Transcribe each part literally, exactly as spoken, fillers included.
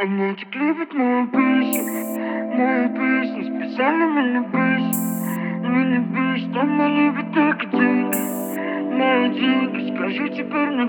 Она так любит мою песню, мою песню, специально меня бесит. Меня бесит, она любит только деньги, мои деньги, скажи теперь мне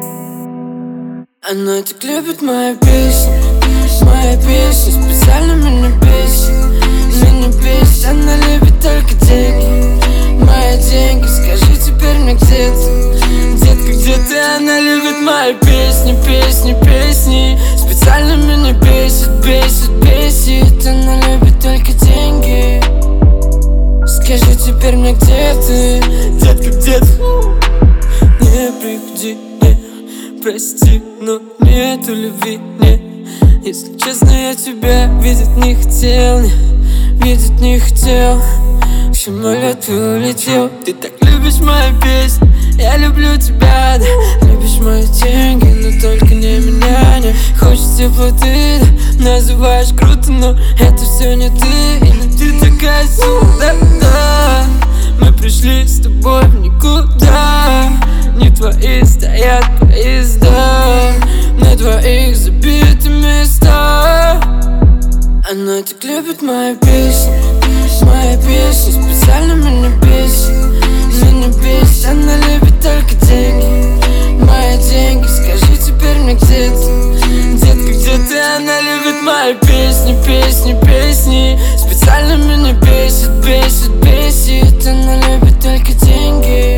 где. Она так любит мою песню, моя песня, специально меня бесит. Меня бесит, она любит только деньги, мои деньги, скажи теперь мне где ты. Детка, где ты? Она любит мои песни, песни, песни. Специально меня бесит, бесит, бесит. Она любит только деньги. Скажи теперь мне где ты. Детка, где ты? Не приходи, не прости, но нету любви, не. Если честно, я тебя видеть не хотел, не, видеть не хотел. К самолету улетел. Ты так любишь мою песню, я люблю тебя, да. Любишь мои деньги, но только не меня, не. Хочешь теплоты, да. Называешь круто, но это все не ты. Или ты такая сюда, да. Мы пришли с тобой в никуда. Не твои стоят поезда, на твоих забиты места. Она так любит мою песню, моя песня, специально меня бесит. Меня бесит, она любит только деньги, мои деньги, скажи теперь мне где ты. Детка, где ты? Она любит мои песни, песни, песни. Специально меня бесит, бесит, бесит. Она любит только деньги.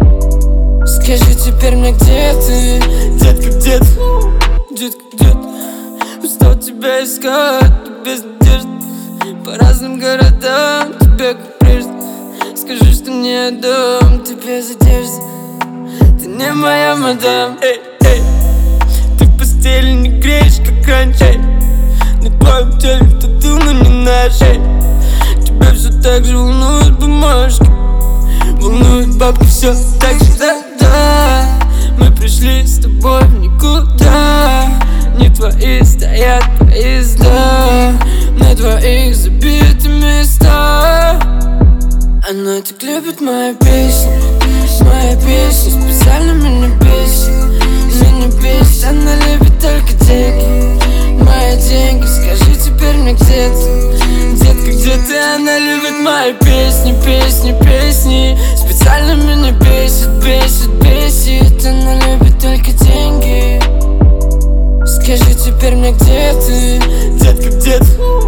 Скажи теперь мне где ты. Детка, где ты? Детка, где ты? Устал тебя искать, без надежды. По разным городам, тебе как прежде. Скажи, что не отдам тебе за одежды. Ты не моя мадам, эй, эй. Ты в постели не греешь, как раньше, эй. На твоем теле тату, но не наш, эй. Тебя все так же волнуют бумажки, волнует бабки, все так же, да, да. Мы пришли с тобой в никуда. Не твои стоят поезда, на твоих забиты места. Она так любит мою песню, моя песня, специально меня бесит. Меня бесит, она любит только деньги, мои деньги, скажи теперь мне где ты. Детка, где ты? Она любит мои песни, песни, песни. Специально меня бесит, бесит, бесит. Она любит только деньги. Скажи теперь мне где ты. Детка, где ты?